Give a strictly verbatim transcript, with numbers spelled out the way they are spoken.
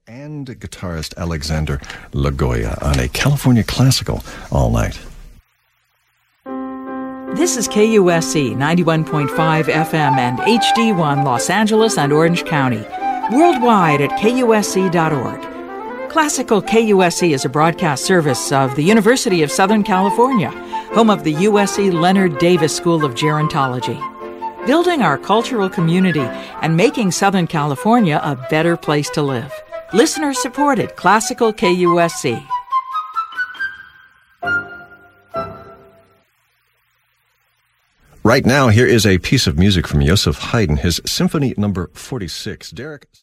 and guitarist Alexander Lagoya on a California Classical all night. This is K U S C ninety-one point five F M and H D one Los Angeles and Orange County. Worldwide at K U S C dot org. Classical K U S C is a broadcast service of the University of Southern California, home of the U S C Leonard Davis School of Gerontology. Building our cultural community and making Southern California a better place to live. Listener-supported Classical K U S C. Right now, here is a piece of music from Joseph Haydn, his Symphony Number forty-six. Derek.